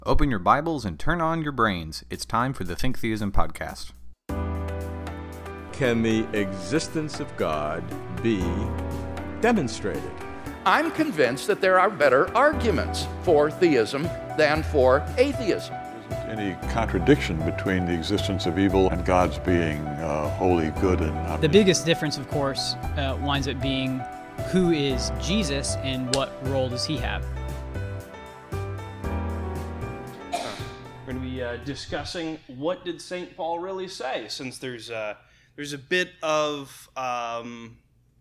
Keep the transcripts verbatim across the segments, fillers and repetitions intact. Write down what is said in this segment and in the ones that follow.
Open your Bibles and turn on your brains. It's time for the Think Theism podcast. Can the existence of God be demonstrated? I'm convinced that there are better arguments for theism than for atheism. Any contradiction between the existence of evil and God's being uh, wholly good and not. The biggest difference, of course, uh, winds up being who is Jesus and what role does he have? We're going to be uh, discussing what did Saint Paul really say, since there's uh, there's a bit of um,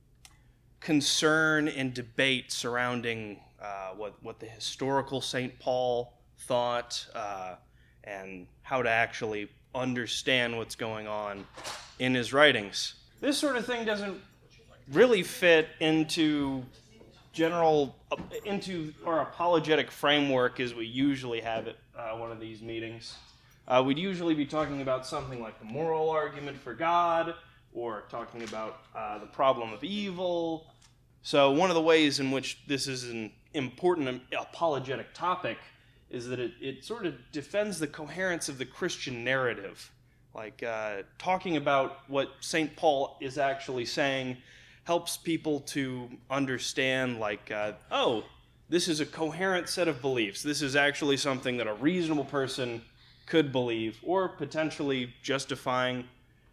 concern and debate surrounding uh, what what the historical Saint Paul thought uh, and how to actually understand what's going on in his writings. This sort of thing doesn't really fit into general into our apologetic framework as we usually have at uh, one of these meetings. Uh, we'd usually be talking about something like the moral argument for God, or talking about uh, the problem of evil. So one of the ways in which this is an important apologetic topic is that it, it sort of defends the coherence of the Christian narrative. Like uh, talking about what Saint Paul is actually saying helps people to understand, like, uh, oh, this is a coherent set of beliefs. This is actually something that a reasonable person could believe, or potentially justifying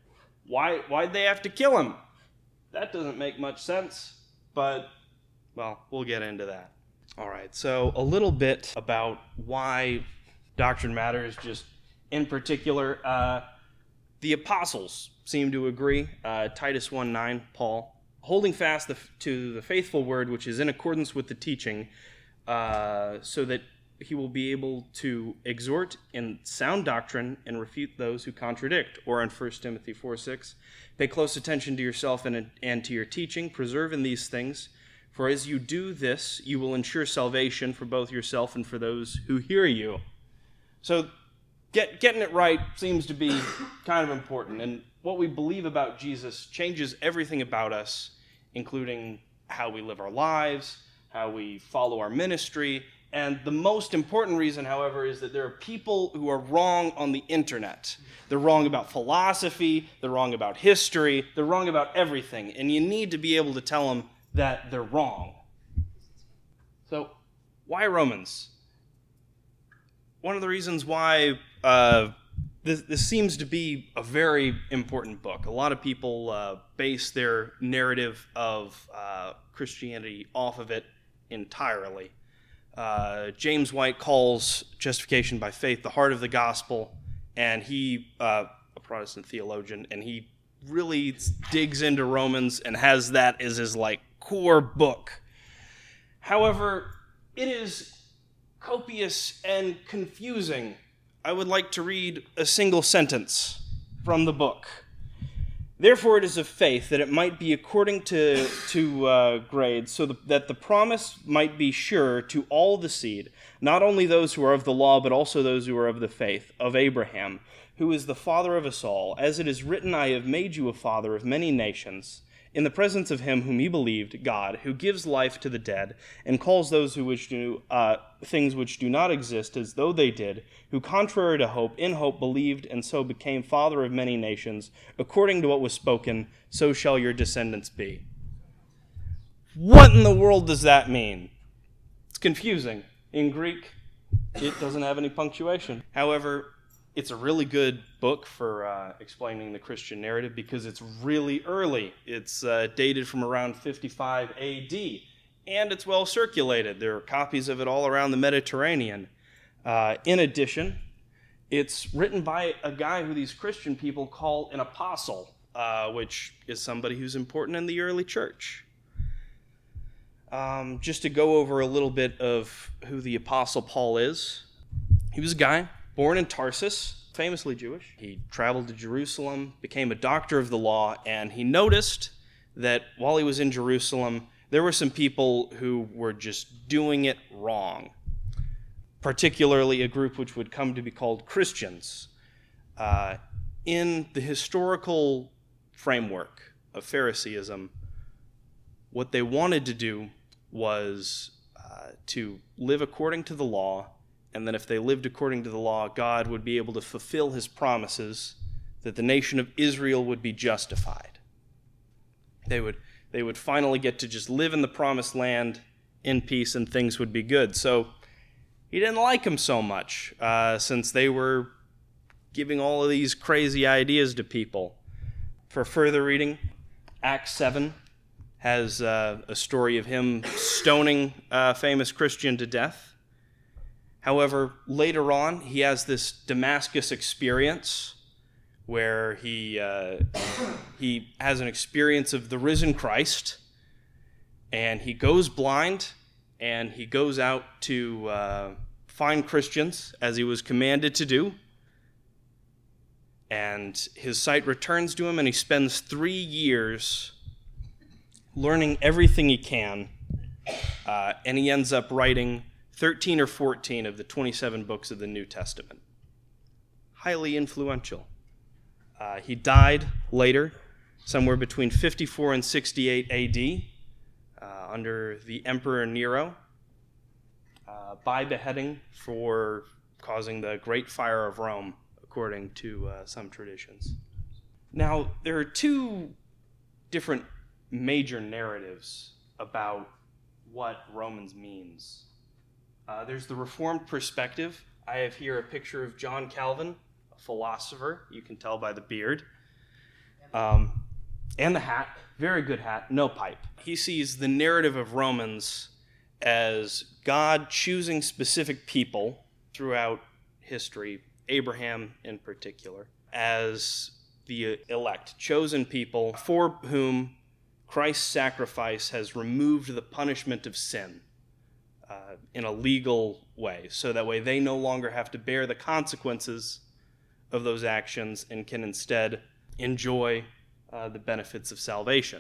why why'd they have to kill him. That doesn't make much sense, but, well, we'll get into that. All right, so a little bit about why doctrine matters, just in particular. Uh, the apostles seem to agree. Uh, Titus one nine, Paul, holding fast the, to the faithful word which is in accordance with the teaching, uh, so that he will be able to exhort in sound doctrine and refute those who contradict. Or in First Timothy four six, pay close attention to yourself and, and to your teaching, preserve in these things, for as you do this, you will ensure salvation for both yourself and for those who hear you. So get, getting it right seems to be kind of important, and what we believe about Jesus changes everything about us, including how we live our lives, how we follow our ministry. And the most important reason, however, is that there are people who are wrong on the internet. They're wrong about philosophy, they're wrong about history, they're wrong about everything. And you need to be able to tell them that they're wrong. So, why Romans? One of the reasons why uh, this, this seems to be a very important book. A lot of people uh, base their narrative of uh, Christianity off of it entirely. Uh, James White calls justification by faith the heart of the gospel, and he, uh, a Protestant theologian, and he really digs into Romans and has that as his like core book. However, it is copious and confusing. I would like to read a single sentence from the book. Therefore it is of faith that it might be according to, to uh, grades, so the, that the promise might be sure to all the seed, not only those who are of the law, but also those who are of the faith, of Abraham, who is the father of us all. As it is written, I have made you a father of many nations, in the presence of him whom he believed, God, who gives life to the dead, and calls those who which do uh, things which do not exist as though they did, who contrary to hope, in hope believed, and so became father of many nations, according to what was spoken, so shall your descendants be. What in the world does that mean? It's confusing. In Greek, it doesn't have any punctuation. However, it's a really good book for uh, explaining the Christian narrative because it's really early. It's uh, dated from around fifty-five A D, and it's well circulated. There are copies of it all around the Mediterranean. Uh, in addition, it's written by a guy who these Christian people call an apostle, uh, which is somebody who's important in the early church. Um, just to go over a little bit of who the Apostle Paul is. He was a guy born in Tarsus, famously Jewish. He traveled to Jerusalem, became a doctor of the law, and he noticed that while he was in Jerusalem, there were some people who were just doing it wrong, particularly a group which would come to be called Christians. Uh, in the historical framework of Phariseeism, what they wanted to do was uh, to live according to the law and then if they lived according to the law, God would be able to fulfill his promises that the nation of Israel would be justified. They would, they would finally get to just live in the promised land in peace, and things would be good. So he didn't like them so much, uh, since they were giving all of these crazy ideas to people. For further reading, Acts seven has uh, a story of him stoning a famous Christian to death. However, later on, he has this Damascus experience where he uh, he has an experience of the risen Christ, and he goes blind, and he goes out to uh, find Christians, as he was commanded to do. And his sight returns to him, and he spends three years learning everything he can, uh, and he ends up writing thirteen or fourteen of the twenty-seven books of the New Testament. Highly influential. Uh, he died later, somewhere between fifty-four and sixty-eight A D, uh, under the Emperor Nero, uh, by beheading for causing the Great Fire of Rome, according to uh, some traditions. Now, there are two different major narratives about what Romans means. Uh, there's the Reformed perspective. I have here a picture of John Calvin, a philosopher. You can tell by the beard. Um, and the hat. Very good hat. No pipe. He sees the narrative of Romans as God choosing specific people throughout history, Abraham in particular, as the elect, chosen people for whom Christ's sacrifice has removed the punishment of sin uh, in a legal way, so that way they no longer have to bear the consequences of those actions and can instead enjoy uh, the benefits of salvation.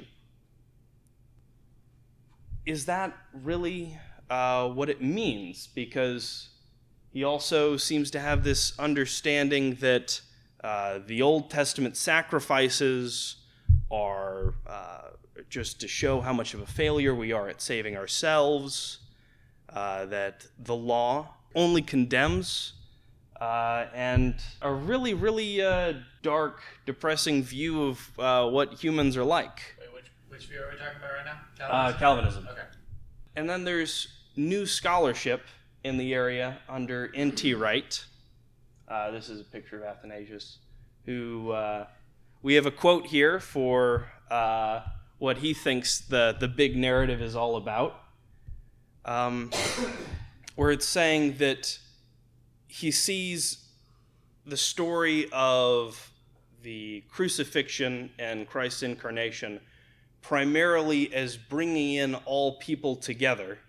Is that really uh, what it means? Because he also seems to have this understanding that uh, the Old Testament sacrifices are uh, just to show how much of a failure we are at saving ourselves, uh, that the law only condemns, uh, and a really, really uh, dark, depressing view of uh, what humans are like. Wait, which, which view are we talking about right now? Calvinism. Uh, Calvinism. Okay. And then there's new scholarship in the area under N T Wright. Uh, this is a picture of Athanasius, who uh, we have a quote here for uh, what he thinks the, the big narrative is all about, um, where it's saying that he sees the story of the crucifixion and Christ's incarnation primarily as bringing in all people together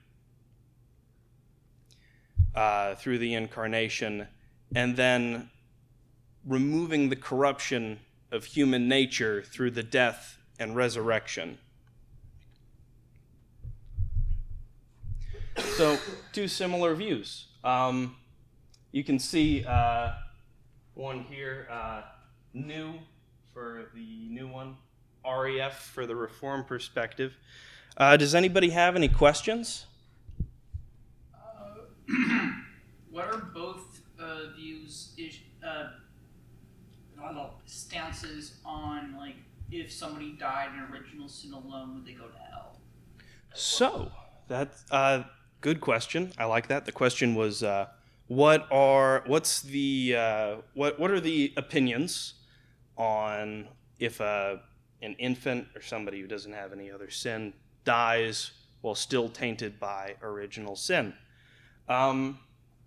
uh, through the incarnation, and then removing the corruption of human nature through the death and resurrection. So, two similar views. Um, you can see uh, one here, uh, new for the new one, R E F for the Reformed perspective. Uh, does anybody have any questions? Uh, what are both uh, views, is, uh, I don't know, stances on, like, if somebody died in original sin alone, would they go to hell? So, that's a uh, good question. I like that. The question was, uh, what are, what's the, uh, what, what are the opinions on if a an infant or somebody who doesn't have any other sin dies while still tainted by original sin? Um,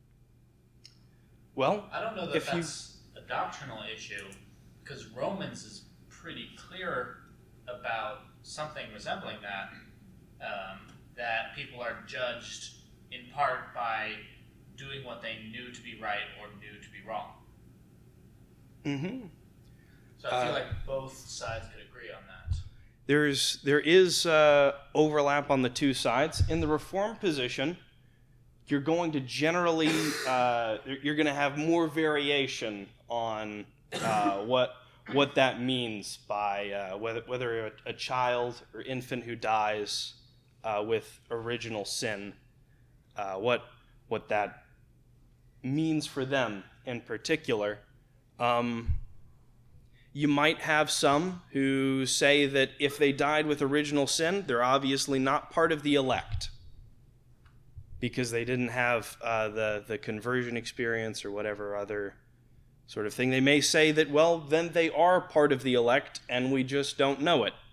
well, I don't know that if that's you, a doctrinal issue, because Romans is pretty clear about something resembling that, um, that people are judged in part by doing what they knew to be right or knew to be wrong. Mm-hmm. So I feel uh, like both sides could agree on that. There's there is uh, overlap on the two sides. In the Reformed position, you're going to generally uh, you're going to have more variation on uh, what what that means by uh, whether whether a, a child or infant who dies uh, with original sin, uh, what what that means for them in particular. Um, you might have some who say that if they died with original sin, they're obviously not part of the elect because they didn't have uh, the, the conversion experience or whatever other sort of thing. They may say that, well, then they are part of the elect and we just don't know it.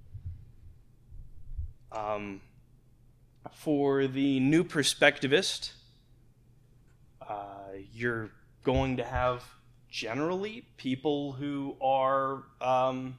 Um, for the new perspectivist, uh, you're going to have generally people who are um,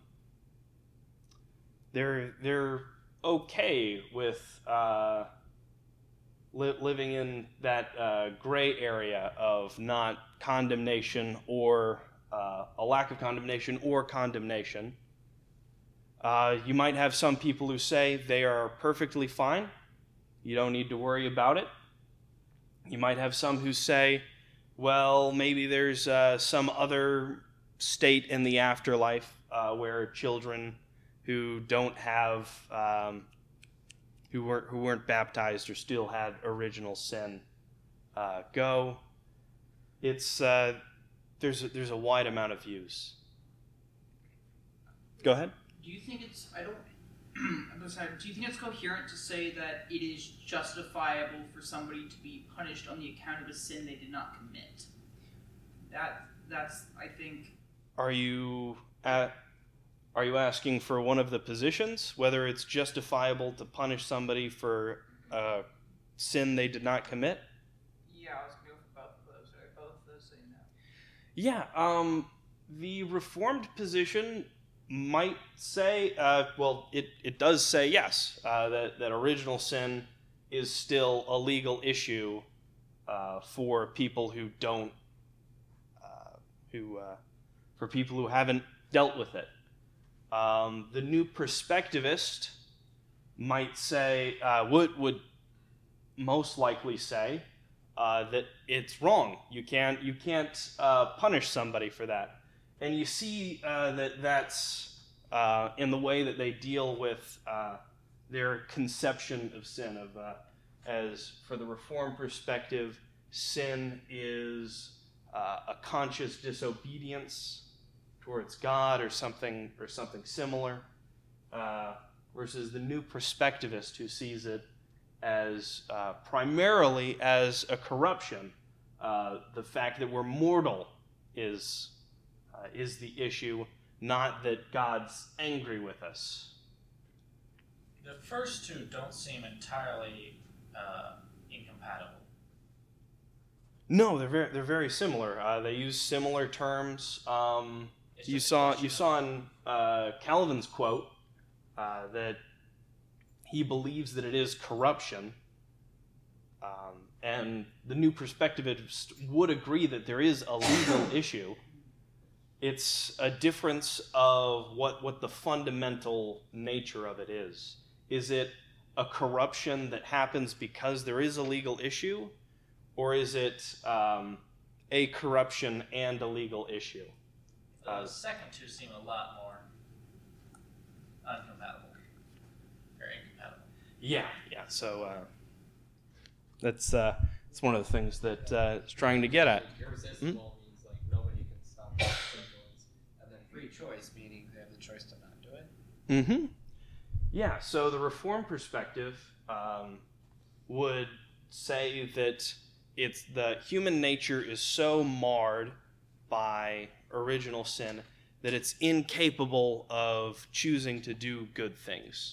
they're they're okay with uh, li- living in that uh, gray area of not condemnation or uh, a lack of condemnation or condemnation. Uh, you might have some people who say they are perfectly fine. You don't need to worry about it. You might have some who say, well, maybe there's uh, some other state in the afterlife uh, where children who don't have, um, who weren't who weren't baptized or still had original sin uh, go. It's uh, there's a, there's a wide amount of views. Go ahead. Do you think it's I don't I'm sorry, do you think it's coherent to say that it is justifiable for somebody to be punished on the account of a sin they did not commit? That that's I think. Are you at, are you asking for one of the positions, whether it's justifiable to punish somebody for a sin they did not commit? Yeah, I was going to go for both of those. Right? Both of those say no. Yeah, um, the Reformed position might say, uh, well, it, it does say yes, uh, that, that original sin is still a legal issue uh, for people who don't, uh, who, uh, for people who haven't dealt with it. Um, the new perspectivist might say, uh, would, would most likely say uh, that it's wrong. You can't, you can't uh, punish somebody for that. And you see uh, that that's uh, in the way that they deal with uh, their conception of sin. Of uh, as for the Reformed perspective, sin is uh, a conscious disobedience towards God, or something, or something similar. Uh, versus the new perspectivist who sees it as uh, primarily as a corruption. Uh, the fact that we're mortal is. Uh, is the issue, not that God's angry with us. The first two don't seem entirely uh, incompatible. No, they're very they're very similar. Uh, they use similar terms. Um, you saw you saw in uh, Calvin's quote uh, that he believes that it is corruption, um, and the new perspectivist would agree that there is a legal issue. It's a difference of what, what the fundamental nature of it is. Is it a corruption that happens because there is a legal issue, or is it um, a corruption and a legal issue? The Uh, second two seem a lot more uncompatible. Very incompatible. Yeah, yeah. So uh, that's uh, that's one of the things that uh, it's trying to get at. Irresistible hmm? means like nobody can stop that influence, and then free choice meaning they have the choice to not do it. Mm-hmm. Yeah. So the Reformed perspective um, would say that it's the human nature is so marred by original sin that it's incapable of choosing to do good things.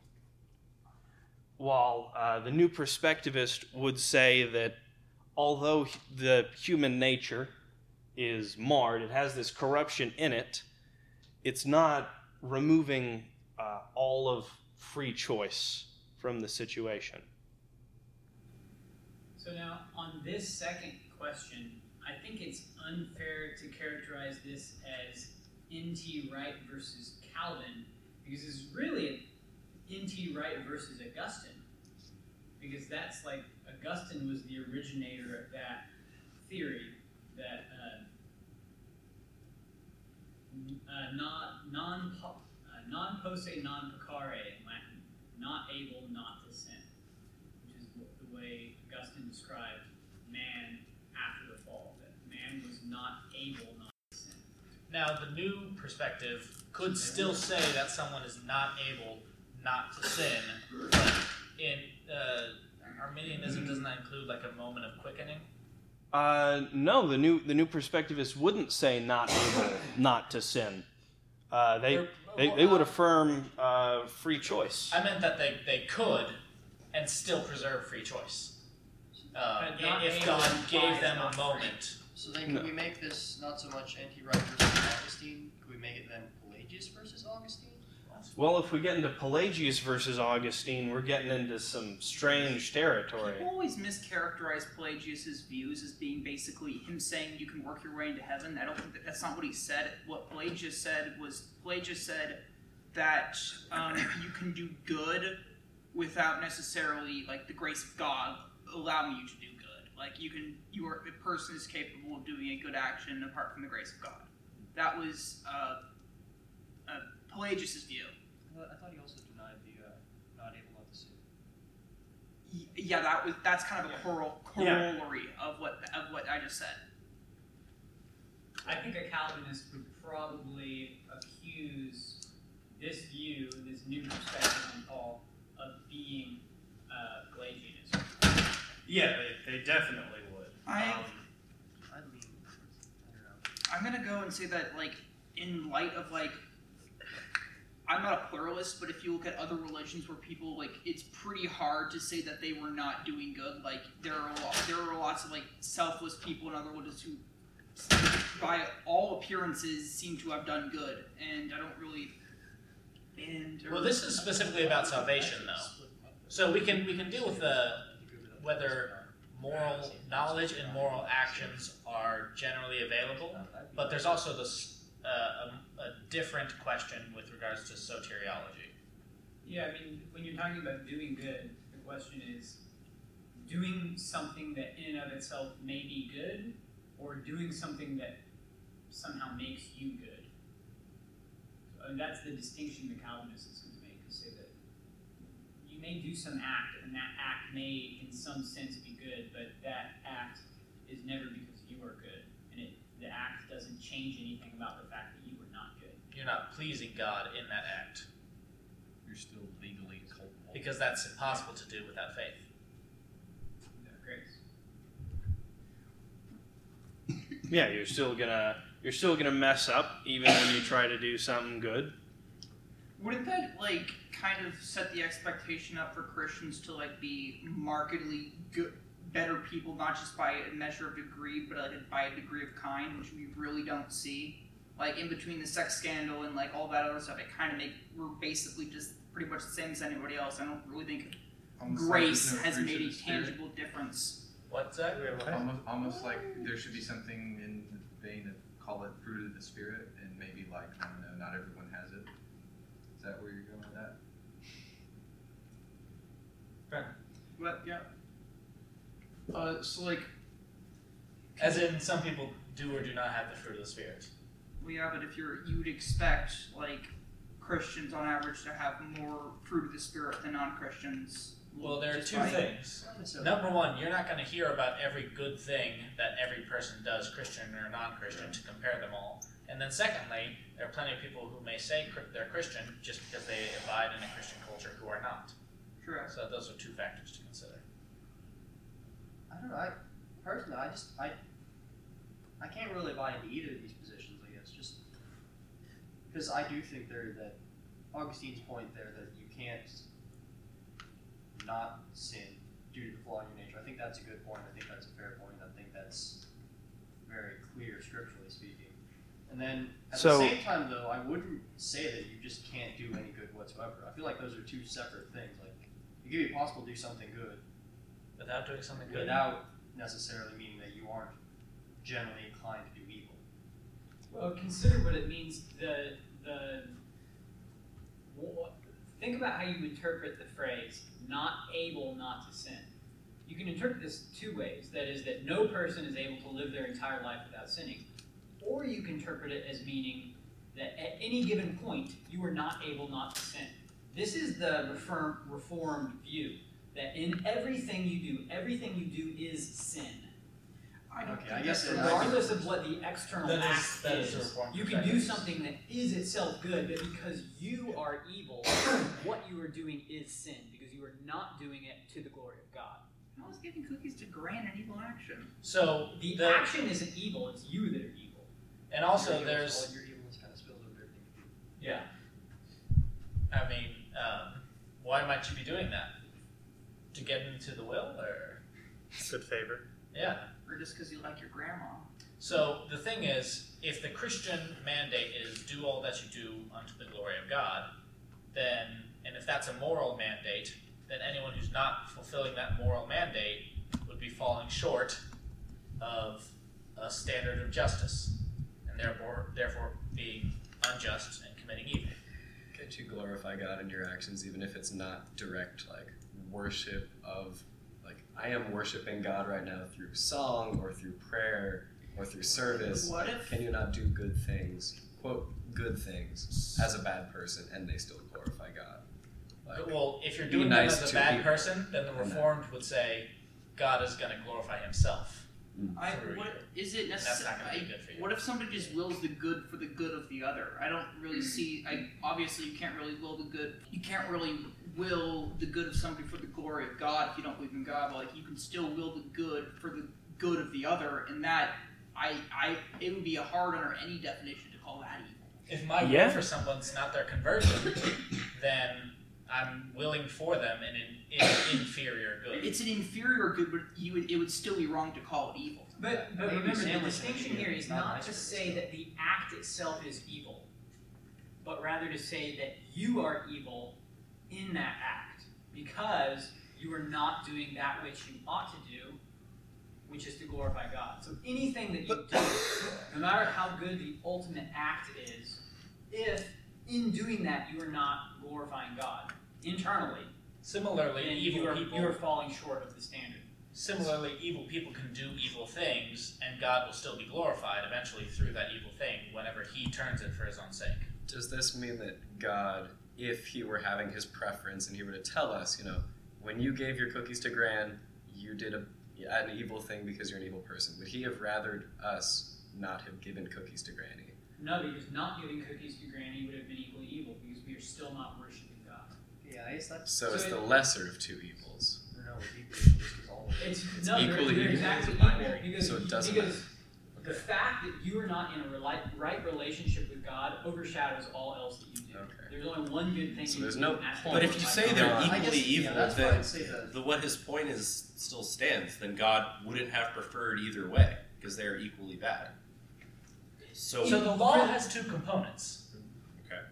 While uh, the new perspectivist would say that although the human nature is marred, it has this corruption in it, it's not removing uh, all of free choice from the situation. So now, on this second question, I think it's unfair to characterize this as N T Wright versus Calvin, because it's really N T Wright versus Augustine. Because that's like, Augustine was the originator of that theory, that uh, uh, non, non, uh, non posse non peccare in Latin, not able not to sin, which is the way Augustine described man after the able not to sin. Now, the new perspective could still say that someone is not able not to sin, but in uh, Arminianism, doesn't that include like a moment of quickening? Uh, no, the new the new perspectivists wouldn't say not able not to sin. Uh, they, they they would affirm uh, free choice. I meant that they, they could and still preserve free choice. Uh, But not if able God implies gave them not a free. moment. So then, could No. we make this not so much N.T. Wright versus Augustine? Could we make it then Pelagius versus Augustine? Well, if we get into Pelagius versus Augustine, we're getting into some strange territory. People always mischaracterize Pelagius' views as being basically him saying you can work your way into heaven. I don't think that that's not what he said. What Pelagius said was Pelagius said that um, you can do good without necessarily like the grace of God allowing you to do good. Like you can, you are a person is capable of doing a good action apart from the grace of God. That was uh, uh, Pelagius' view. I thought, I thought he also denied the uh, not able not to sin. Y- Yeah, that was that's kind of a choral, Yeah. corollary of what of what I just said. I think a Calvinist would probably accuse this view, this new perspective on Paul, of being uh, Pelagianism. Yeah, they, they definitely would. I- Um, I'd lean towards, I don't know. I'm gonna go and say that, like, in light of like, I'm not a pluralist, but if you look at other religions where people like, it's pretty hard to say that they were not doing good. Like, there are a lot, there are lots of like selfless people in other religions who, by all appearances, seem to have done good, and I don't really. And Well, this is specifically about salvation, though. So we can we can deal with the whether moral knowledge and moral actions are generally available, but there's also this uh, a, a different question with regards to soteriology. Yeah, I mean, when you're talking about doing good, the question is doing something that in and of itself may be good, or doing something that somehow makes you good. And that's the distinction the Calvinist is going to make, is say that you may do some act, and that act may, in some sense, be good, but that act is never because you are good, and it, the act doesn't change anything about the fact that you were not good. You're not pleasing God in that act, You're still legally culpable. because that's impossible to do without faith. Without grace. Yeah, you're still gonna you're still gonna mess up even when you try to do something good. wouldn't that like kind of set the expectation up for Christians to like be markedly good, better people, not just by a measure of degree, but like by a degree of kind, which we really don't see. Like in between the sex scandal and like all that other stuff, it kind of make we're basically just pretty much the same as anybody else. I don't really think Almost grace like there's no has fruit made of a the Spirit. tangible difference. What's that? Almost, almost like there should be something in the vein of call it fruit of the Spirit, and maybe like, I don't know, not everyone has it. Is that where you're going with that? But yeah. Uh, so like, As in, some people do or do not have the fruit of the Spirit. well, yeah, but if you're, you'd expect like Christians on average to have more fruit of the Spirit than non-Christians. Well, there are Just two by- things. Number one, you're not going to hear about every good thing that every person does, Christian or non-Christian, to compare them all. And then secondly, there are plenty of people who may say cr- they're Christian just because they abide in a Christian culture who are not. True. So those are two factors to consider. I don't know. I personally, I just I I can't really buy into either of these positions. I guess just because I do think there that Augustine's point there that you can't not sin due to the flaw in your nature. I think that's a good point. I think that's a fair point. I think that's very clear scripturally speaking. And then at So- the same time, though, I wouldn't say that you just can't do any good whatsoever. I feel like those are two separate things. Like it could be possible to do something good Without doing something good. without necessarily meaning that you aren't generally inclined to do evil. Well, consider what it means. The the wh- think about how you interpret the phrase "not able not to sin." You can interpret this two ways. That is, that no person is able to live their entire life without sinning, or you can interpret it as meaning that at any given point you are not able not to sin. This is the reform, reformed view that in everything you do, everything you do is sin. I don't Okay, think I guess that's it- Regardless of what the external That is- act that is is, a reformed you can do perspective. something that is itself good, but because you are evil, what you are doing is sin, because you are not doing it to the glory of God. How is giving cookies to Gran an evil action? So The, the action isn't evil, it's you that are evil. and also Your evilness- there's all your evilness kind of spills over everything. yeah. I mean, um, why might you be doing that? To get into the will, or Good favor. yeah. Or just because you like your grandma? So the thing is, if the Christian mandate is do all that you do unto the glory of God, then, and if that's a moral mandate, then anyone who's not fulfilling that moral mandate would be falling short of a standard of justice, and therefore, therefore being unjust and committing evil. Can't you glorify God in your actions, even if it's not direct, like worship of, like I am worshiping God right now through song or through prayer or through service. What if- Can you not do good things, quote good things, as a bad person, and they still glorify God? Like, Well, if you're be doing nice them as a to bad people. person, then the And that- Reformed would say God is going to glorify Himself. I, through what, you. is it And that's not going to be necessary? good for you. What if somebody just wills the good for the good of the other? I don't really see. I obviously you can't really will the good. You can't really will the good of somebody for the glory of God if you don't believe in God. But like you can still will the good for the good of the other, and that I I it would be a hard under any definition to call that evil. If my Yeah. will for someone's not their conversion, then I'm willing for them in an in inferior good. It's an inferior good, but you would, it would still be wrong to call it evil. But, but Maybe remember, the sandwich distinction and here shit. is Not not nice to for say yourself. that the act itself is evil, but rather to say that you are evil in that act, because you are not doing that which you ought to do, which is to glorify God. So anything that you do, no matter how good the ultimate act is, if in doing that you are not glorifying God internally, Similarly, then evil you are, people you are falling short of the standard. Similarly, evil people can do evil things, and God will still be glorified eventually through that evil thing whenever He turns it for His own sake. Does this mean that God, if He were having His preference and He were to tell us, you know, when you gave your cookies to Gran, you did a, an evil thing because you're an evil person, would He have rathered us not have given cookies to Granny? No, because not giving cookies to Granny would have been equally evil, because we are still not worshiping God. Yeah, I guess that's. So, So it's it- the lesser of two evils. No, it's equally evil, just all of it. It's, It's no, they're- equally they're evil. exactly It's equal, binary, because, so it doesn't because matter. the fact that you are not in a reli- right relationship with God overshadows all else that you do. Okay. There's only one good thing So you there's do, no and that's point. But if you glorify say God. they're I equally guess- yeah, evil, that's why then I'd say that. the, what his point is still stands. Then God wouldn't have preferred either way because they're equally bad. So, So the law has two components. okay.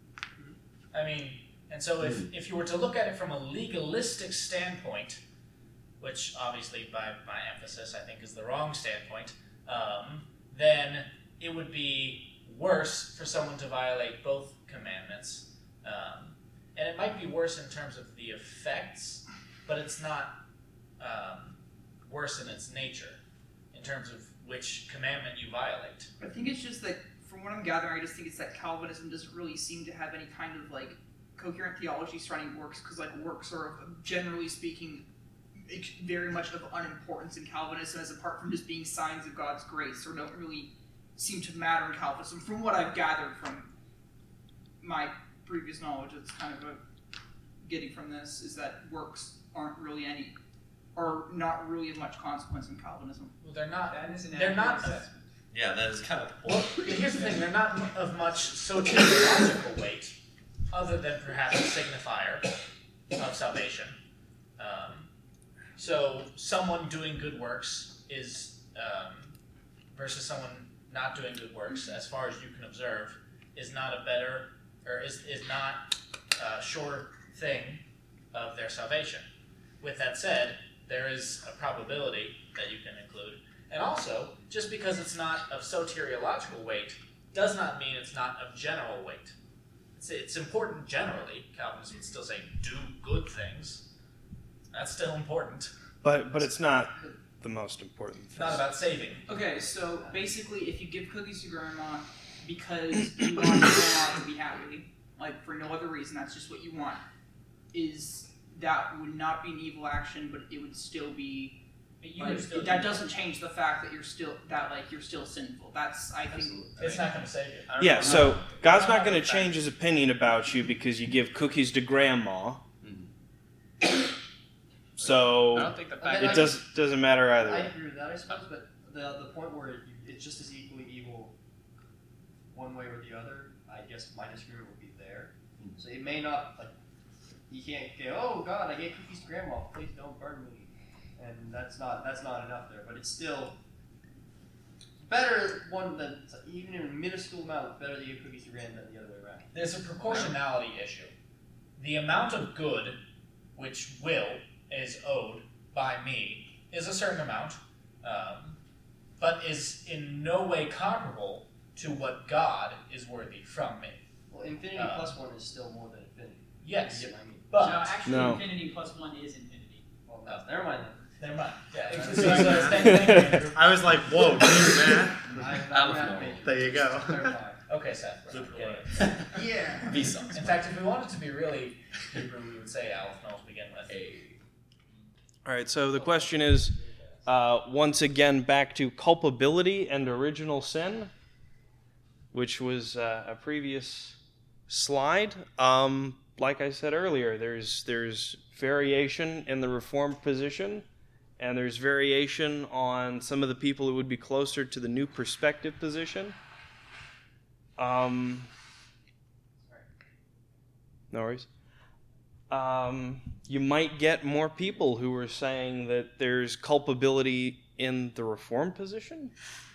I mean, and so if, if you were to look at it from a legalistic standpoint, which obviously by my emphasis I think is the wrong standpoint, um, then it would be worse for someone to violate both commandments. Um, and it might be worse in terms of the effects, but it's not um, worse in its nature in terms of which commandment you violate. I think it's just that, from what I'm gathering, I just think it's that Calvinism doesn't really seem to have any kind of like coherent theology surrounding works, because like works are, generally speaking, ex- very much of unimportance in Calvinism, as apart from just being signs of God's grace, or don't really seem to matter in Calvinism. From what I've gathered from my previous knowledge, it's kind of a getting from this is that works aren't really any, are not really of much consequence in Calvinism. Well, they're not. That is an They're accurate not. assessment. Yeah, that is kind of the Well, point. here's the thing, they're not of much soteriological weight, other than perhaps a signifier of salvation. Um, so, someone doing good works is, um, versus someone not doing good works, as far as you can observe, is not a better, or is, is not a sure thing of their salvation. With that said, there is a probability that you can include. And also, just because it's not of soteriological weight does not mean it's not of general weight. It's, it's important generally. Calvinists would still say, do good things. That's still important. But but it's not the most important It's thing. not about saving. Okay, so basically, if you give cookies to grandma because you want grandma to be happy, like for no other reason, that's just what you want, is that would not be an evil action, but it would still be But you But would still that do doesn't change the fact that you're still that like you're still sinful. That's I think It's not going to save you. Yeah, so God's not going to change his opinion about you because you give cookies to grandma. So I don't think the fact it that- does, doesn't matter either I way. agree with that, I suppose, but the the point where it, it's just as equally evil one way or the other, I guess my disagreement would be there. So it may not, like, you can't go, oh God, I gave cookies to grandma, please don't burn me. And that's not that's not enough there, but it's still better one than, even in a minuscule amount, better to give cookies to grandma than the other way around. There's a proportionality issue. The amount of good which will is owed by me is a certain amount, um, but is in no way comparable to what God is worthy from me. Well, infinity Uh, plus one is still more than infinity. Yes, You get what I mean? but no, actually, No. infinity plus one is infinity. Well, no, never mind then. Never mind. Yeah, it's, it's, it's, uh, thank- thank you, Andrew. I was like, whoa, dude, man. I'm not Aleph gonna Mole. make it. There you go. Clarify. Okay, Seth. We're getting it. Yeah. Vsauce. In fact, if we wanted to be really Hebrew, we would say Aleph Mole to begin with. All right, so the question is, uh, once again, back to culpability and original sin, which was uh, a previous slide. Um, like I said earlier, there's there's variation in the Reformed position, and there's variation on some of the people who would be closer to the New Perspective position. Um, no worries. Um, you might get more people who are saying that there's culpability in the Reformed position.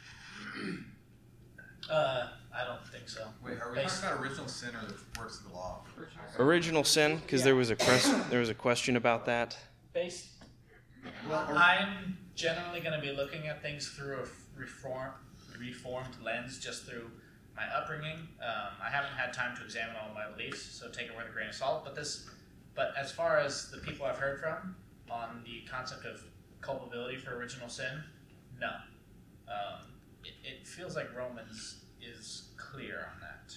Uh, I don't think so. Wait, are we Based- talking about original sin or the works of the law? Original sin, because there was a quest- there was a question about that. Based. Well, I'm generally going to be looking at things through a f- reform, reformed lens, just through my upbringing. Um, I haven't had time to examine all my beliefs, so take it with a grain of salt. But this, but as far as the people I've heard from on the concept of culpability for original sin, no. Um, it, it feels like Romans is clear on that.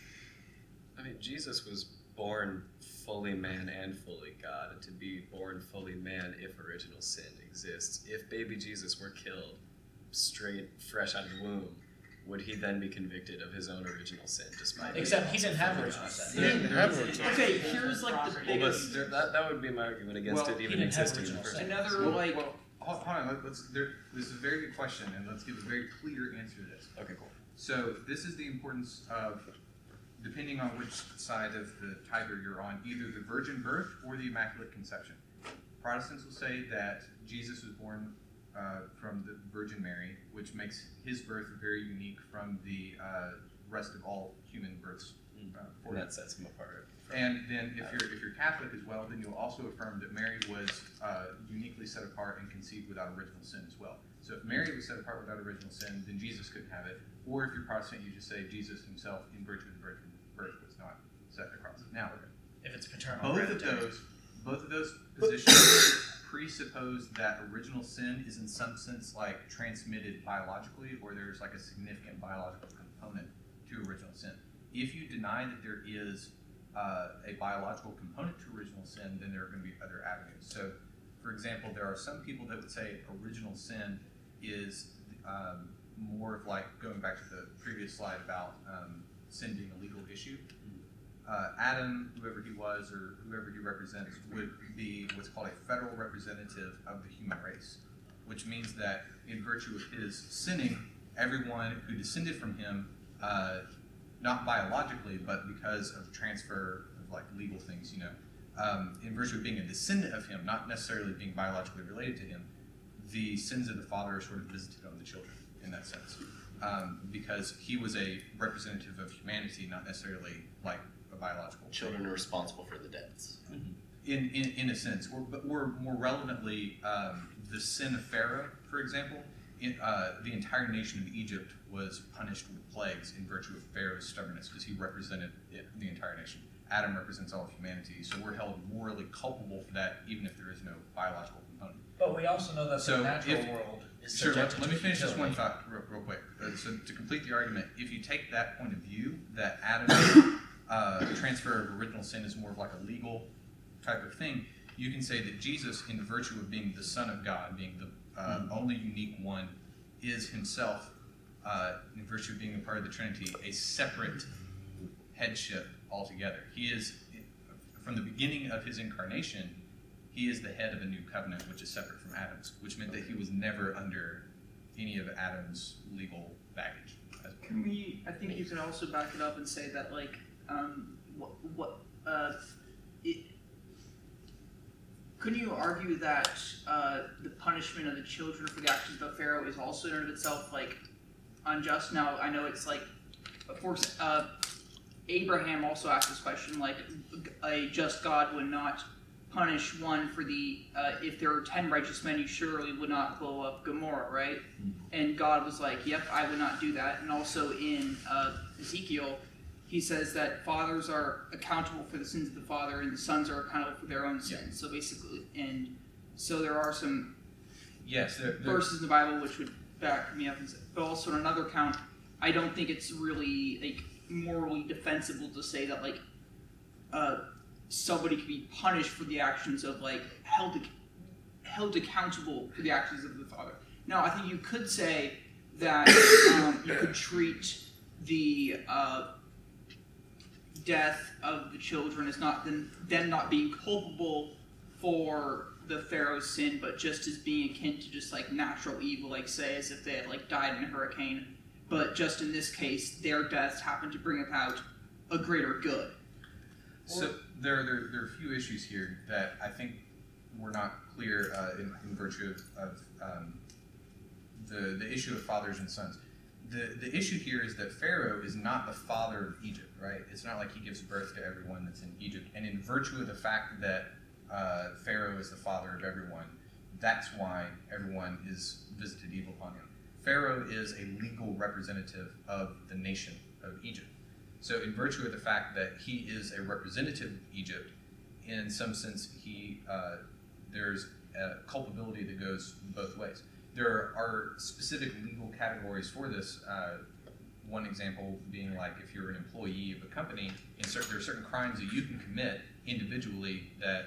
I mean, Jesus was born fully man and fully God, and to be born fully man if original sin exists. If baby Jesus were killed straight, fresh out of the womb, would he then be convicted of his own original sin, despite Except being he didn't also have fully original God? sin. He didn't have original sin. Okay, here's like the Well, biggest. but there, that, that would be my argument against Well, it he even didn't have existing in the original first sin. place. Another Well, like well, hold, hold on. Let, let's. There, this is a very good question, and let's give a very clear answer to this. Okay, cool. So this is the importance of, depending on which side of the tiger you're on, either the virgin birth or the Immaculate Conception. Protestants will say that Jesus was born uh, from the Virgin Mary, which makes his birth very unique from the uh, rest of all human births. Uh, And that sets him apart. from- And then if you're if you're Catholic as well, then you'll also affirm that Mary was uh, uniquely set apart and conceived without original sin as well. So if Mary was set apart without original sin, then Jesus couldn't have it. Or if you're Protestant, you just say Jesus himself, in virtue of the virgin birth, was not set across it. Now, If it's paternal both of hereditary. those, both of those positions presuppose that original sin is in some sense like transmitted biologically, or there's like a significant biological component to original sin. If you deny that there is uh, a biological component to original sin, then there are going to be other avenues. So, for example, there are some people that would say original sin is um, more of like going back to the previous slide about um, sin being a legal issue. Uh, Adam, whoever he was or whoever he represents, would be what's called a federal representative of the human race, which means that in virtue of his sinning, everyone who descended from him, uh, not biologically, but because of transfer of like legal things, you know, um, in virtue of being a descendant of him, not necessarily being biologically related to him, the sins of the father are sort of visited on the children in that sense, um, because he was a representative of humanity, not necessarily like a biological. Children are responsible for the deaths. In, in, in a sense, or, but or more relevantly, um, the sin of Pharaoh, for example, in, uh, the entire nation of Egypt was punished with plagues in virtue of Pharaoh's stubbornness, because he represented it, the entire nation. Adam represents all of humanity, so we're held morally culpable for that, even if there is no biological component. But we also know that So the natural if- world is Sure, let, subjected let to me finish this one futility. thought real, real quick. Uh, so to complete the argument, if you take that point of view, that Adam's uh, transfer of original sin is more of like a legal type of thing, you can say that Jesus, in virtue of being the Son of God, being the uh, only unique one, is himself, uh, in virtue of being a part of the Trinity, a separate headship altogether. He is, from the beginning of his incarnation, he is the head of a new covenant, which is separate from Adam's, which meant that he was never under any of Adam's legal baggage. Can we? I think you can also back it up and say that, like, um, what, what, uh, it. Couldn't you argue that uh, the punishment of the children for the actions of Pharaoh is also in and of itself like unjust? Now I know it's like, of course, uh, Abraham also asked this question, like, a just God would not punish one for the, uh, if there were ten righteous men, you surely would not blow up Gomorrah, right? Mm-hmm. And God was like, yep, I would not do that. And also in uh, Ezekiel, he says that fathers are accountable for the sins of the father and the sons are accountable for their own sins. Yeah. So basically, and so there are some yes, they're, they're, verses in the Bible which would back me up. And say, but also on another count, I don't think it's really like morally defensible to say that like uh, somebody could be punished for the actions of like held held accountable for the actions of the father. Now, I think you could say that um, you could treat the uh, death of the children as not them, them not being culpable for the Pharaoh's sin, but just as being akin to just like natural evil, like say as if they had like died in a hurricane. But just in this case, their deaths happen to bring about a greater good. So there, there, there are a few issues here that I think were not clear uh, in, in virtue of, of um, the the issue of fathers and sons. The the issue here is that Pharaoh is not the father of Egypt, right? It's not like he gives birth to everyone that's in Egypt. And in virtue of the fact that uh, Pharaoh is the father of everyone, that's why everyone is visited evil upon him. Pharaoh is a legal representative of the nation of Egypt. So in virtue of the fact that he is a representative of Egypt, in some sense, he uh, there's a culpability that goes both ways. There are specific legal categories for this. Uh, one example being like if you're an employee of a company, in certain, there are certain crimes that you can commit individually that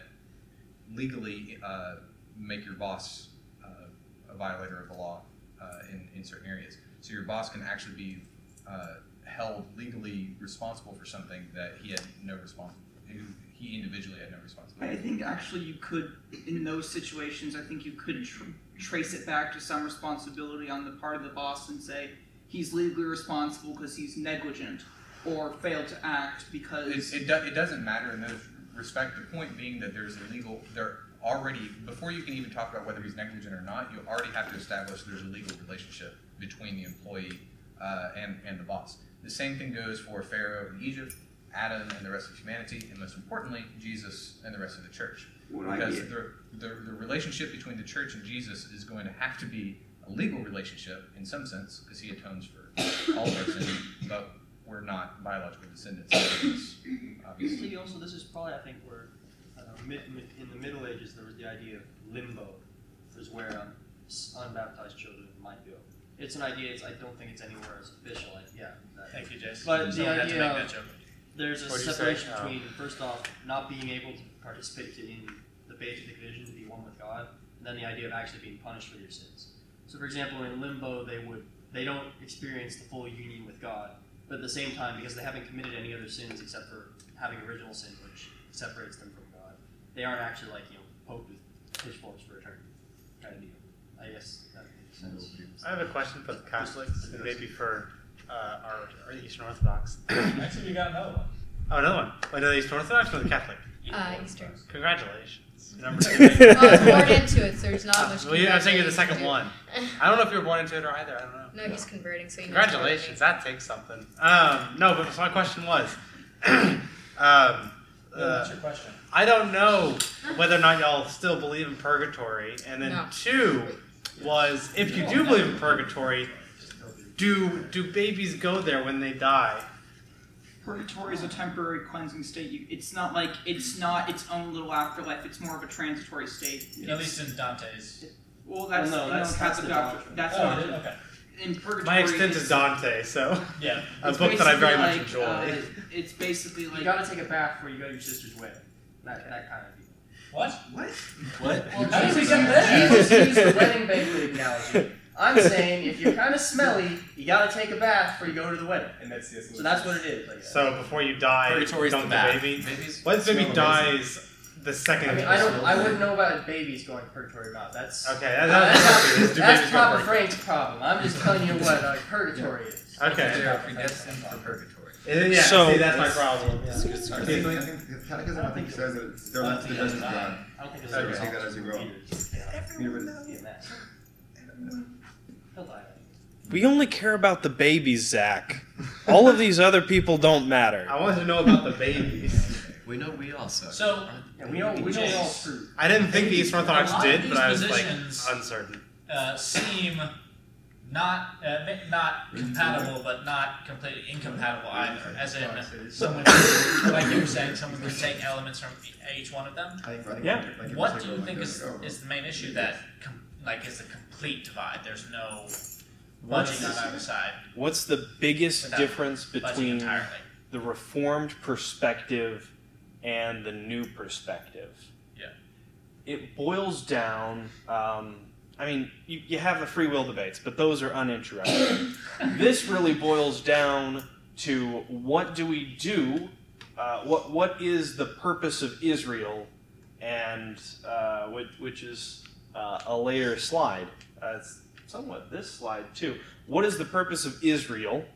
legally uh, make your boss uh, a violator of the law uh, in, in certain areas. So your boss can actually be uh, held legally responsible for something that he had no responsibility. He individually had no responsibility. I think actually you could, in those situations, I think you could tr- trace it back to some responsibility on the part of the boss and say he's legally responsible because he's negligent or failed to act because... It, it, do, it doesn't matter in those respects. The point being that there's a legal... There already, before you can even talk about whether he's negligent or not, you already have to establish there's a legal relationship between the employee uh, and, and the boss. The same thing goes for Pharaoh in Egypt, Adam and the rest of humanity, and most importantly, Jesus and the rest of the church. What because the, the the relationship between the church and Jesus is going to have to be a legal relationship in some sense, because he atones for all of our sins, but we're not biological descendants. Obviously. Also, this is probably, I think, where uh, mid, mid, in the Middle Ages there was the idea of limbo, is where um, unbaptized children might go. It's an idea. It's, I don't think it's anywhere as official. Like, yeah. That, Thank you, Jason. But so the idea idea to make of, that joke. There's a What did you separation say? between, Oh. first off, not being able to participate in the Beatific vision, to be one with God, and then the idea of actually being punished for your sins. So, for example, in limbo, they would they don't experience the full union with God, but at the same time, because they haven't committed any other sins except for having original sin, which separates them from God, they aren't actually like you know poked with pitchforks for eternity, kind of deal. I guess that makes sense. I have a question for the Catholics, and maybe for uh, our, our Eastern Orthodox. Actually, we got another one. Oh, another one. Wait, are they Eastern Orthodox or the Catholic? Uh, Eastern. Congratulations. Number two. Well, I was born into it, so there's not much. Well, yeah, I'm saying you're the congratulations second to do. one. I don't know if you were born into it or either. I don't know. No, he's converting, so you Congratulations. That takes something. Um, no, but my question was. um, uh, What's your question? I don't know whether or not y'all still believe in purgatory, and then No. two was if you do believe in purgatory, do do babies go there when they die? Purgatory is a temporary cleansing state. You, it's not like it's not its own little afterlife. It's more of a transitory state. At least in Dante's. Well, that's Well, no, no, that's- that's, that's the the doctrine. doctrine. That's Oh, not it is? Okay. in purgatory. My extent it's- is Dante, so Yeah. a it's book that I very basically much like, enjoy. Uh, it's basically like You gotta take a bath before you go to your sister's wedding. That, that kind of deal. What? What? What? Well, How did we Jesus, get there? Jesus used the wedding banquet analogy. I'm saying if you're kind of smelly, you gotta take a bath before you go to the wedding. And that's yes. So that's what it is. I guess. So before you die, Purgatory's dunk the the bath. baby. Babies What if baby smell dies the second? I mean, I don't. I wouldn't know about babies going to purgatory or not. That's Okay, that- uh, that's that's, not- not, do that's babies go Papa to Frank's problem. I'm just telling you what uh, purgatory is. Okay. They are predestined for purgatory. Uh, yeah, So- see, that's my problem. Yeah. I think, I think the Catechism I think says that they're left to the judgment of God. I don't think it's So okay. take that as you grow. He'll die. We only care about the babies, Zach. All of these other people don't matter. I wanted to know about the babies. We know we all suck. So, Yeah, we don't. We don't all James, true. I didn't think the Eastern A Orthodox lot of did, these but I was like positions- uncertain. uh, seem not uh, ma- not compatible, but not completely incompatible either. As in, someone, like you were saying, someone could take elements from each one of them. Yeah. What do you think is is the main issue that com- like is the complete divide? There's no budging on either side. What's the biggest Without difference budging between entirely. the Reformed perspective and the new perspective? Yeah. It boils down. Um, I mean, you, you have the free will debates, but those are uninteresting. This really boils down to what do we do? Uh, what what is the purpose of Israel? And uh, which, which is uh, a later slide. Uh, it's somewhat this slide too. What is the purpose of Israel?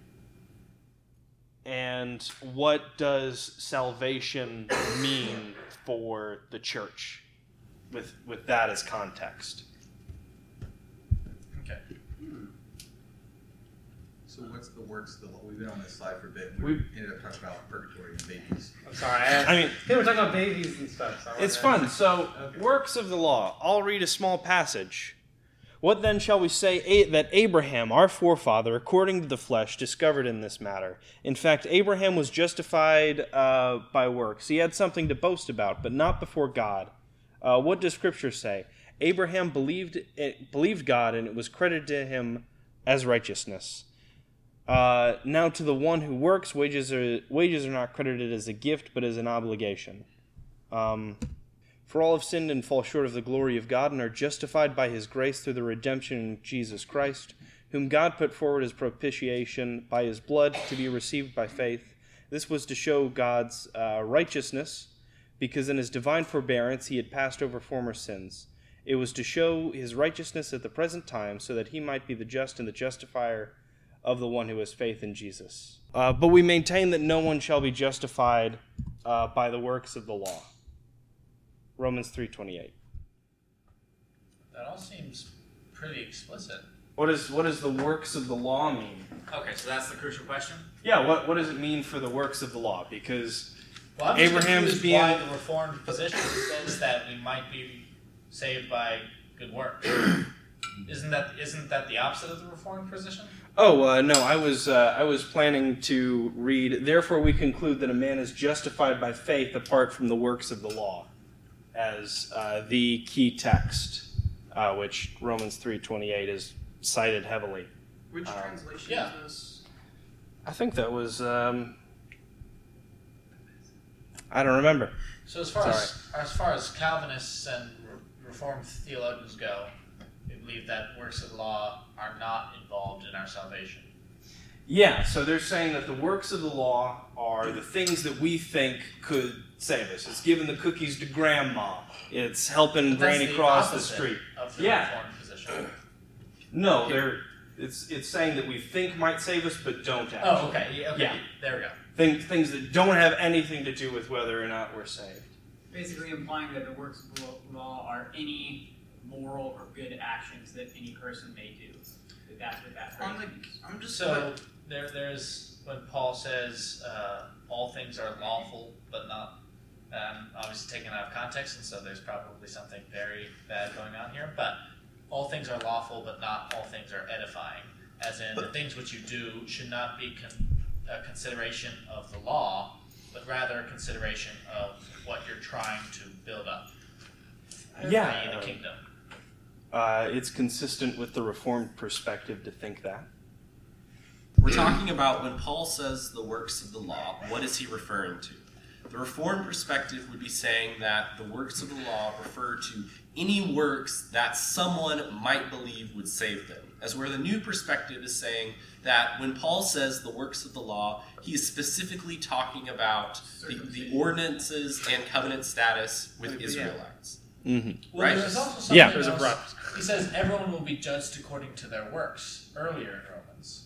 And what does salvation mean for the church? With with that as context. Okay. So what's the works of the law? We've been on this slide for a bit. We We- ended up talking about purgatory and babies. I'm sorry. I, I mean, they were talking about babies and stuff. So I it's wanted- fun. So, works of the law. I'll read a small passage. What then shall we say a- that Abraham, our forefather, according to the flesh, discovered in this matter? In fact, Abraham was justified uh, by works. He had something to boast about, but not before God. Uh, what does Scripture say? Abraham believed it, believed God, and it was credited to him as righteousness. Uh, now to the one who works, wages are wages are not credited as a gift, but as an obligation. Um, For all have sinned and fall short of the glory of God, and are justified by his grace through the redemption in Jesus Christ, whom God put forward as propitiation by his blood to be received by faith. This was to show God's uh, righteousness, because in his divine forbearance he had passed over former sins. It was to show his righteousness at the present time, so that he might be the just and the justifier of the one who has faith in Jesus. Uh, but we maintain that no one shall be justified uh, by the works of the law. Romans three twenty-eight. That all seems pretty explicit. What is what does the works of the law mean? Okay, so that's the crucial question. Yeah, what what does it mean for the works of the law? Because Well, I'm just Abraham's confused being why the Reformed position says that we might be saved by good works. Isn't that isn't that the opposite of the Reformed position? Oh uh, no, I was uh, I was planning to read. Therefore, we conclude that a man is justified by faith apart from the works of the law, as uh, the key text, uh, which Romans three twenty-eight is cited heavily. Which Um, translation yeah. is this? I think that was. Um, I don't remember. So as far Sorry. as as far as Calvinists and Re- Reformed theologians go, they believe that works of the law are not involved in our salvation. Yeah, so they're saying that the works of the law are the things that we think could save us. It's giving the cookies to grandma. It's helping But that's Granny the cross the opposite street. of the Yeah. Reformed position. No, they're it's it's saying that we think might save us, but don't actually. Oh, okay. Yeah, okay. Yeah. There we go. Things things that don't have anything to do with whether or not we're saved. Basically implying that the works of the law are any moral or good actions that any person may do. That that's what that phrase means. I'm just So there, there's when Paul says uh, all things are lawful, but not um, obviously taken out of context, and so there's probably something very bad going on here. But all things are lawful, but not all things are edifying. As in, the things which you do should not be con- a consideration of the law, but rather a consideration of what you're trying to build up. Yeah. that is the kingdom. Uh, it's consistent with the Reformed perspective to think that. We're talking about when Paul says the works of the law, what is he referring to? The Reformed perspective would be saying that the works of the law refer to any works that someone might believe would save them. As where the new perspective is saying that when Paul says the works of the law, he is specifically talking about the, the ordinances and covenant status with Israelites. Mm-hmm. Well, right? there's also something Yeah. else. He says everyone will be judged according to their works earlier in Romans.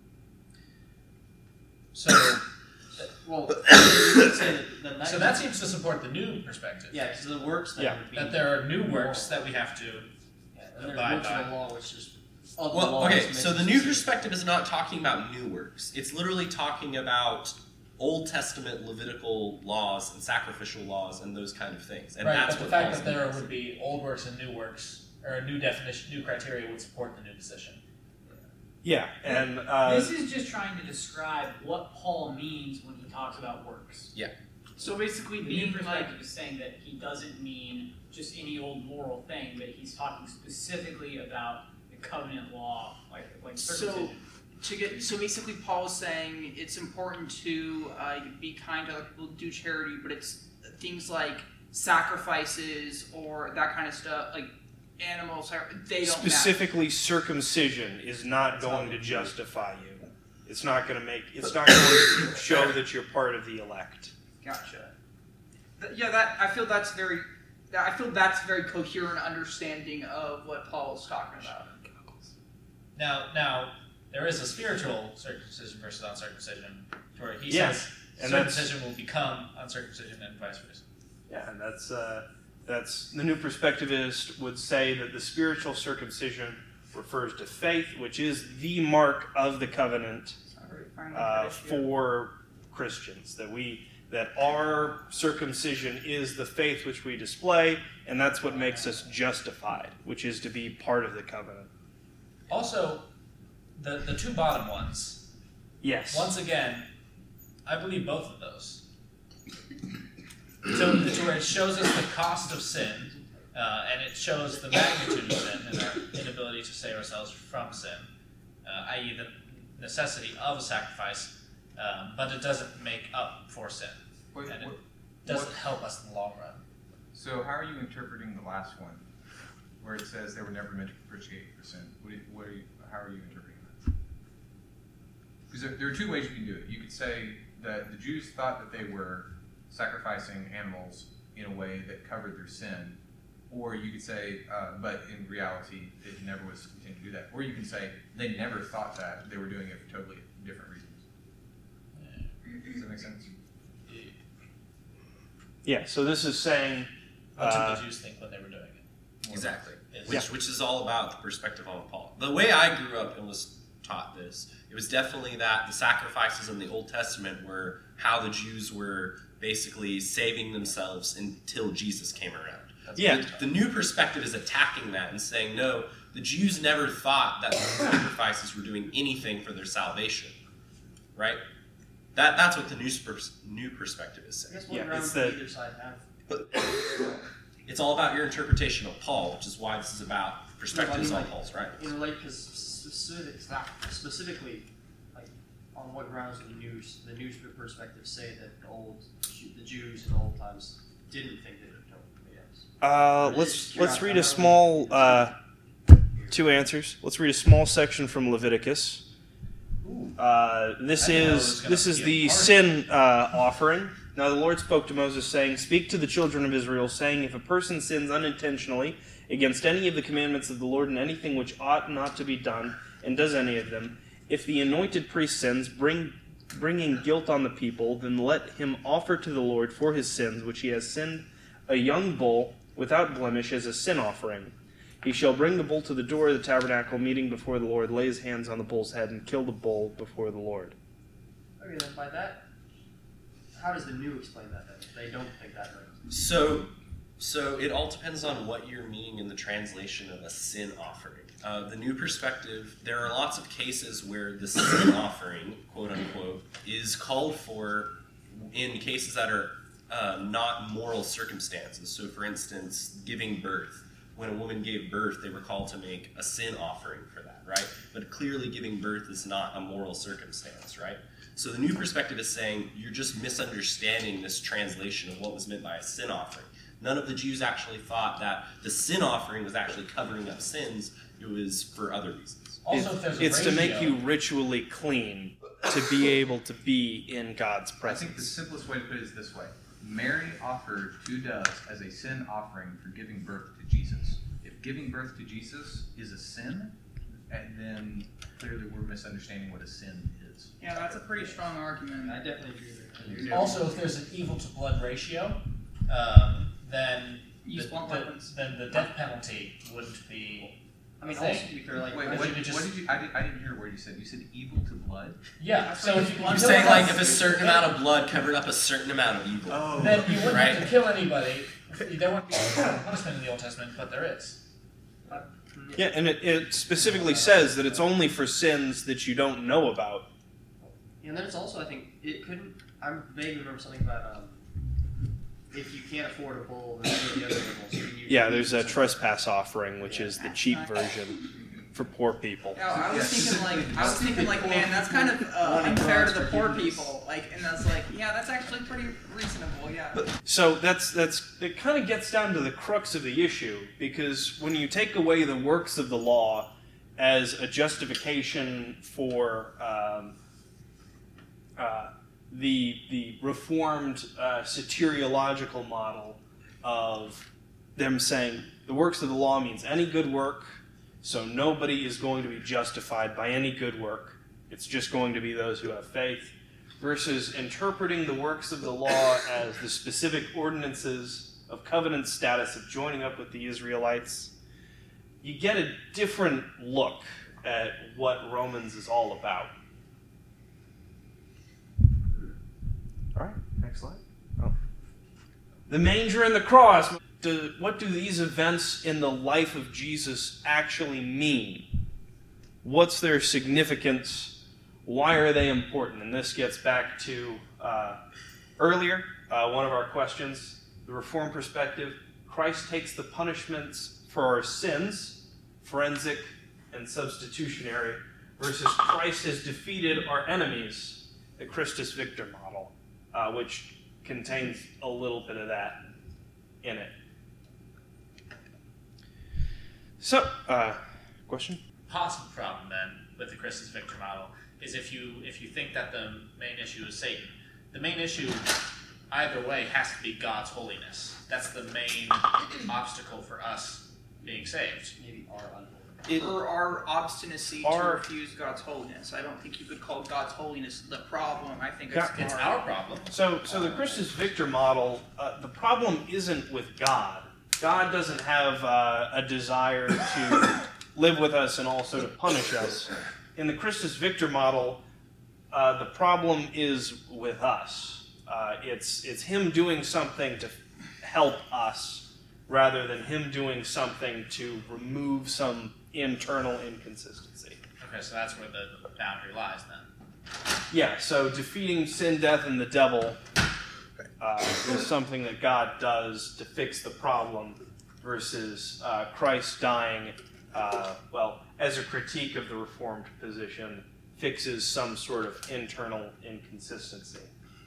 So, well, say that the so that seems to support the new perspective. Yeah, because the works that Yeah. would be That there are new works that we have to yeah, and there's abide works of by. the law, which is of the Well, law okay, is so the mentioned new specifically. perspective is not talking about new works. It's literally talking about Old Testament Levitical laws and sacrificial laws and those kind of things. And right, that's but the what fact Paul's that there meaning. would be old works and new works, or a new definition, new criteria would support the new position. Yeah, and uh, This is just trying to describe what Paul means when he talks about works. Yeah. So basically, The new being like perspective is saying that he doesn't mean just any old moral thing, but he's talking specifically about the covenant law, like like so circumcision. to get so basically, Paul is saying it's important to uh, be kind to other people, do charity, but it's things like sacrifices or that kind of stuff, like animals. They don't matter. specifically circumcision is not going to justify you. It's not going to make. It's not going to show that you're part of the elect. Gotcha. Th- yeah, that I feel that's very. that- I feel that's very coherent understanding of what Paul is talking about. Now, now there is a spiritual circumcision versus uncircumcision, where he Yes, says and that's- circumcision will become uncircumcision and vice versa. Yeah, and that's uh, that's the new perspectivist would say that the spiritual circumcision refers to faith, which is the mark of the covenant uh, for Christians. That we that our circumcision is the faith which we display, and that's what makes us justified, which is to be part of the covenant. Also, the the two bottom ones. Yes. Once again, I believe both of those. So it's where it shows us the cost of sin, uh, and it shows the magnitude of sin and our inability to save ourselves from sin, uh, that is the necessity of a sacrifice, um, but it doesn't make up for sin. Wait, and it what- doesn't what- help us in the long run. So how are you interpreting the last one, where it says they were never meant to propitiate for sin? What, do you, what are you, how are you interpreting that? Because there, there are two ways you can do it. You could say that the Jews thought that they were sacrificing animals in a way that covered their sin, or you could say, uh, but in reality, it never was intended to do that. Or you can say they never thought that, they were doing it for totally different reasons. Does that make sense? Yeah. So this is saying. What uh, did the Jews think when they were doing it? Exactly. Is- Which, Yeah. which is all about the perspective of Paul. The way I grew up and was taught this, it was definitely that the sacrifices in the Old Testament were how the Jews were basically saving themselves until Jesus came around. Yeah. The, the new perspective is attacking that and saying, no, the Jews never thought that the sacrifices were doing anything for their salvation. Right? That That's what the new, pers- new perspective is I saying. guess what Yeah, grounds it's do that- either side have? But it's all about your interpretation of Paul, which is why this is about perspectives Well, I on mean, Paul's like, writings. You know, like, because specific, not specifically, like, on what grounds do the news, the news perspective say that the old, Ju- the Jews in the old times didn't think they would totally, yes. Uh, let's let's read a small uh, two answers. Let's read a small section from Leviticus. Uh, this I didn't know it was is gonna this is be a the party. sin uh, offering. Now the Lord spoke to Moses, saying, "Speak to the children of Israel, saying, if a person sins unintentionally against any of the commandments of the Lord in anything which ought not to be done, and does any of them, if the anointed priest sins, bring bringing guilt on the people, then let him offer to the Lord for his sins which he has sinned a young bull without blemish as a sin offering. He shall bring the bull to the door of the tabernacle meeting before the Lord, lay his hands on the bull's head, and kill the bull before the Lord." Okay, then by that, how does the new explain that then? If they don't think that right. So, so it all depends on what you're meaning in the translation of a sin offering. Uh, the new perspective, there are lots of cases where the sin offering, quote unquote, is called for in cases that are uh, not moral circumstances. So, for instance, giving birth. When a woman gave birth, they were called to make a sin offering for that, right? But clearly giving birth is not a moral circumstance, right? So the new perspective is saying you're just misunderstanding this translation of what was meant by a sin offering. None of the Jews actually thought that the sin offering was actually covering up sins. It was for other reasons. Also, if there's a it's ratio, to make you ritually clean to be able to be in God's presence. I think the simplest way to put it is this way. Mary offered two doves as a sin offering for giving birth to Jesus. If giving birth to Jesus is a sin, and then clearly we're misunderstanding what a sin is. Yeah, that's a pretty strong argument. I definitely agree with that. Also, if there's an evil to blood ratio, um, then the, the, then the death penalty wouldn't be. I mean, thing. also to be fair, like, wait, what, what did you? I, did, I didn't hear a word you said. You said evil to blood. Yeah. So if you, you're saying like if a certain amount of blood covered up a certain amount of evil, oh, then you wouldn't right? have to kill anybody. There wouldn't be punishment in the Old Testament, but there is. Yeah, and it, it specifically says that it's only for sins that you don't know about. Yeah, and then it's also, I think, it couldn't. I vaguely remember something about um, if you can't afford a bull, then the other animals. You Yeah, there's a trespass offering, which is the cheap version for poor people. Yeah, I was thinking like, I was thinking like, man, that's kind of uh, unfair to the poor people. Like, and I was like, yeah, that's actually pretty reasonable. Yeah. So that's that's it. Kind of gets down to the crux of the issue, because when you take away the works of the law as a justification for um, uh, the the reformed uh, soteriological model of them saying the works of the law means any good work, so nobody is going to be justified by any good work. It's just going to be those who have faith, versus interpreting the works of the law as the specific ordinances of covenant status of joining up with the Israelites. You get a different look at what Romans is all about. All right, next slide. Oh. The manger and the cross. Do, what do these events in the life of Jesus actually mean? What's their significance? Why are they important? And this gets back to uh, earlier, uh, one of our questions, the Reformed perspective. Christ takes the punishments for our sins, forensic and substitutionary, versus Christ has defeated our enemies, the Christus Victor model, uh, which contains a little bit of that in it. So, uh, question? Possible problem then with the Christus Victor model is if you if you think that the main issue is Satan. The main issue, either way, has to be God's holiness. That's the main obstacle for us being saved. Maybe our unholiness. It, or our obstinacy our, to refuse God's holiness. I don't think you could call God's holiness the problem. I think it's, it's our problem. So, so the Christus Victor model, uh, the problem isn't with God. God doesn't have uh, a desire to live with us and also to punish us. In the Christus Victor model, uh, the problem is with us. Uh, it's it's him doing something to help us rather than him doing something to remove some internal inconsistency. Okay, so that's where the boundary lies then. Yeah, so defeating sin, death, and the devil Uh, is something that God does to fix the problem, versus uh, Christ dying, uh, well, as a critique of the Reformed position, fixes some sort of internal inconsistency.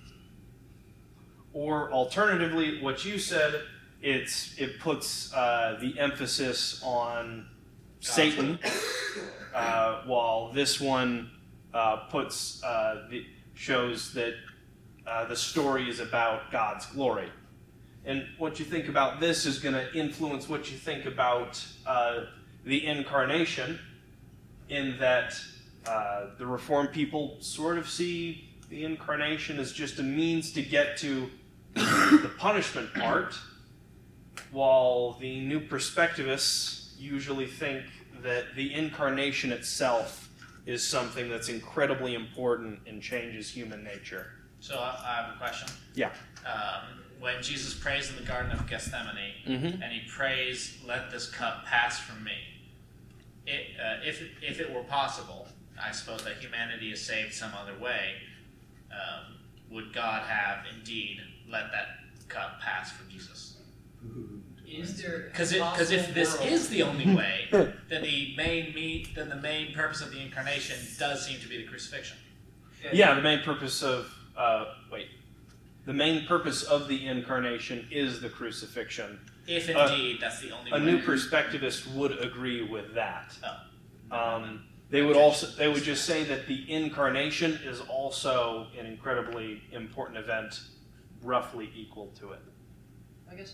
Or alternatively, what you said, it's it puts uh, the emphasis on Satan, uh, while this one uh, puts uh, the shows that Uh, the story is about God's glory. And what you think about this is going to influence what you think about uh, the incarnation, in that uh, the Reformed people sort of see the incarnation as just a means to get to the punishment part, while the new perspectivists usually think that the incarnation itself is something that's incredibly important and changes human nature. So I, I have a question. Yeah. Um, when Jesus prays in the Garden of Gethsemane, mm-hmm. and he prays, "Let this cup pass from me," it, uh, if if it were possible, I suppose that humanity is saved some other way. Um, would God have indeed let that cup pass from Jesus? Is there because because if this world? is the only way, then the main meat, then the main purpose of the incarnation does seem to be the crucifixion. Yeah, the main purpose of, uh, wait, the main purpose of the incarnation is the crucifixion. If Uh, indeed that's the only A way. new perspectivist would agree with that. Oh. Um, they would also, they would just say that the incarnation is also an incredibly important event, roughly equal to it. I guess.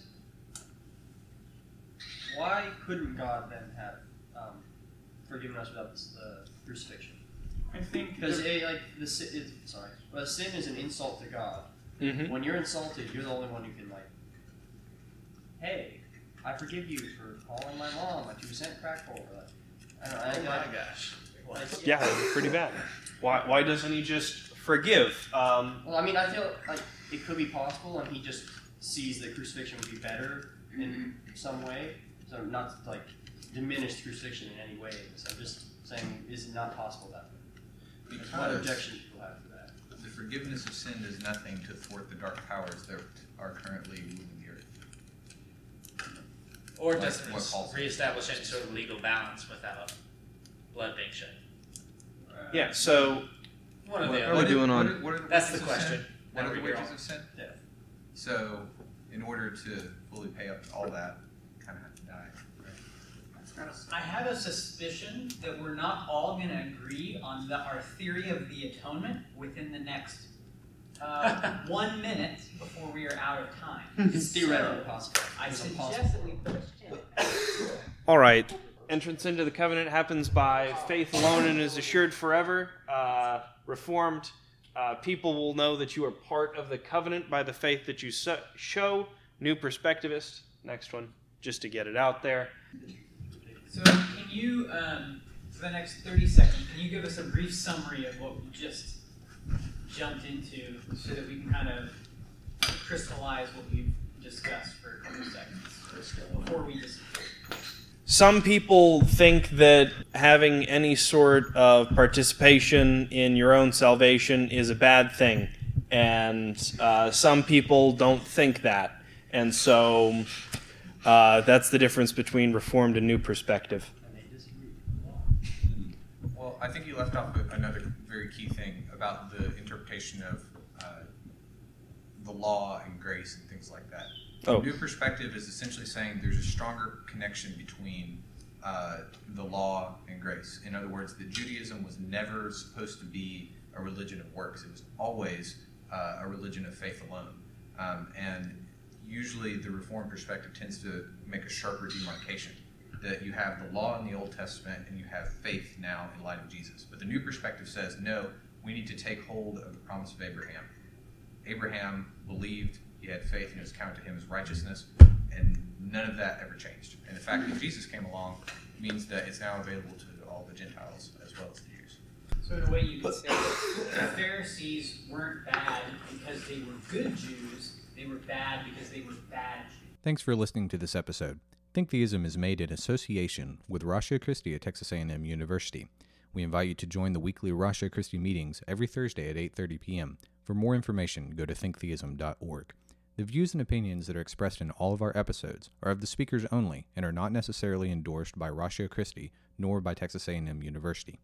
Why couldn't God then have um, forgiven us without the uh, crucifixion? I think because there- it, like the si- it, sorry, but sin is an insult to God. Mhm. When you're insulted, you're the only one who can like, hey, I forgive you for calling my mom a two cent crack holder. Like, I don't know. I, Oh my I, gosh. Like, Yeah, that'd be pretty bad. Why, why doesn't he just forgive? Um, Well, I mean, I feel like it could be possible, and he just sees that crucifixion would be better in some way. So not to, like diminish crucifixion in any way. So I'm just saying, is it not possible that way? Because What objection do people have to that? the forgiveness of sin does nothing to thwart the dark powers that are currently ruling the earth. Or Like doesn't what Paul said. reestablish any sort of legal balance without blood being shed. yeah, so One of what the are other. we doing on? What are, what are the That's wages the of sin? question. What Now are the we hear wages all- of sin? Death. So, in order to fully pay up all that, you kind of have to die. I have a suspicion that we're not all going to agree on the, our theory of the atonement within the next uh, one minute before we are out of time. It's theoretically possible. I It's suggest impossible. that we push it. All right. Entrance into the covenant happens by faith alone and is assured forever. Uh, reformed uh, people will know that you are part of the covenant by the faith that you so- show. New perspectivist. Next one, just to get it out there. So can you, um, for the next thirty seconds, can you give us a brief summary of what we just jumped into so that we can kind of crystallize what we've discussed for a couple of seconds before we just... Some people think that having any sort of participation in your own salvation is a bad thing, and uh, some people don't think that. And so uh, that's the difference between Reformed and New Perspective. Well, I think you left off with another very key thing about the interpretation of uh, the law and grace and things like that. Oh. New perspective is essentially saying there's a stronger connection between uh, the law and grace. In other words, that Judaism was never supposed to be a religion of works. It was always uh, a religion of faith alone. Um, and usually the Reformed perspective tends to make a sharper demarcation, that you have the law in the Old Testament and you have faith now in light of Jesus. But the New Perspective says, no, we need to take hold of the promise of Abraham. Abraham believed, he had faith, and it was counted to him as righteousness, and none of that ever changed. And the fact that Jesus came along means that it's now available to all the Gentiles as well as the Jews. So in a way you could say that the Pharisees weren't bad because they were good Jews, they were bad because they were bad Jews. Thanks for listening to this episode. Think Theism is made in association with Ratio Christi at Texas A and M University. We invite you to join the weekly Ratio Christi meetings every Thursday at eight thirty p.m. For more information, go to think theism dot org. The views and opinions that are expressed in all of our episodes are of the speakers only and are not necessarily endorsed by Ratio Christi nor by Texas A and M University.